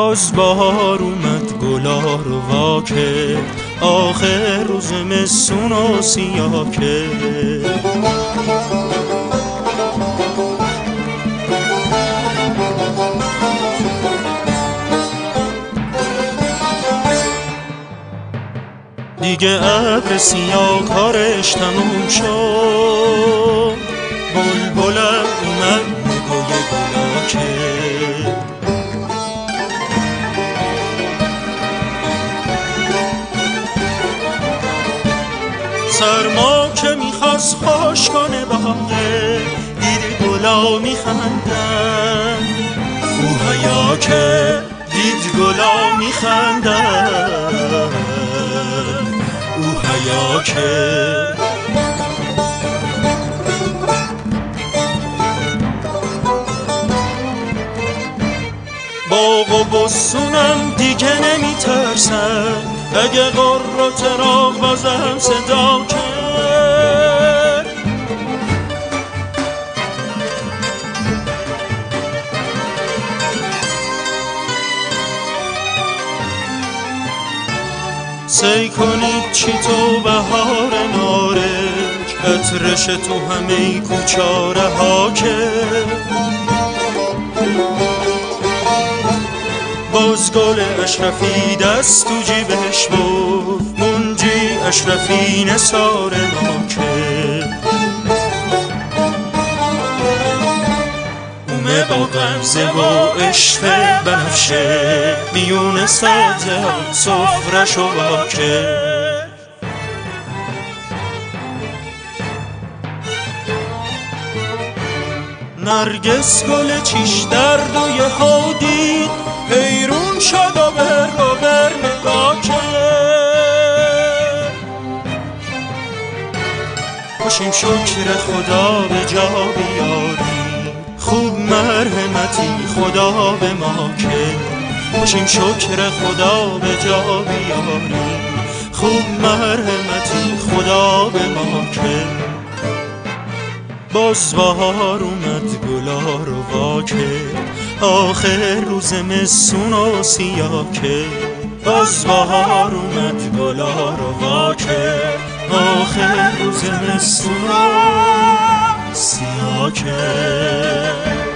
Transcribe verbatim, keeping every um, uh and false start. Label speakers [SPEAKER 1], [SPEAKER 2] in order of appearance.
[SPEAKER 1] باز بهار اومد گلا رو وا کرد، آخر روز مسون و سیاه کرد. دیگه ابر سیاه کارش تموم شد، بلبلم اومد نگوی گلا کرد. سرما که میخواست خوش کنه باغه، دید گلا میخندن، او حیا که دید گلا میخندن، او حیا که. باغ و بستونم دیگه نمیترسن، اگه قر و چراغ بازم صدا کرد. سی کنید چی تو بهار نارنج، عطرش تو همه کوچاره ها کرد. باز گل اشرفی دست تو جیبش بود، منجی اشرفی نثار ما کرد. اومه با غمزه و عشق بنفشه، میون سبزه سفرش و با کرد. نرگس گل چیش درد و یه ها دید، حیرون شد و بر رو بر نگاه کرد. باشیم شکر خدا به جا بیاری، خوب مرحمتی خدا به ما کرد. باشیم شکر خدا به جا بیاری، خوب مرحمتی خدا به ما کرد. باز بهار اومد گلا رو وا کرد، آخر روز مسون و سیاه کرد. باز بهار اومد گلا رو وا کرد، آخر روز مسون و سیاه کرد.